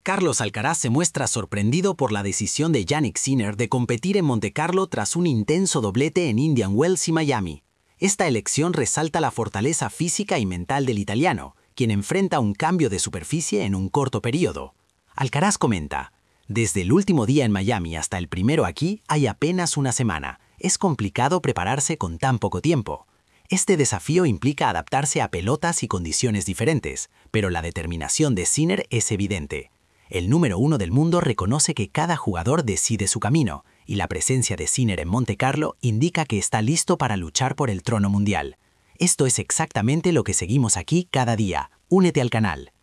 Carlos Alcaraz se muestra sorprendido por la decisión de Jannik Sinner de competir en Montecarlo tras un intenso doblete en Indian Wells y Miami. Esta elección resalta la fortaleza física y mental del italiano, quien enfrenta un cambio de superficie en un corto periodo. Alcaraz comenta: "Desde el último día en Miami hasta el primero aquí hay apenas una semana. Es complicado prepararse con tan poco tiempo. Este desafío implica adaptarse a pelotas y condiciones diferentes, pero la determinación de Sinner es evidente. El número 1 del mundo reconoce que cada jugador decide su camino, y la presencia de Sinner en Montecarlo indica que está listo para luchar por el trono mundial. Esto es exactamente lo que seguimos aquí cada día. Únete al canal".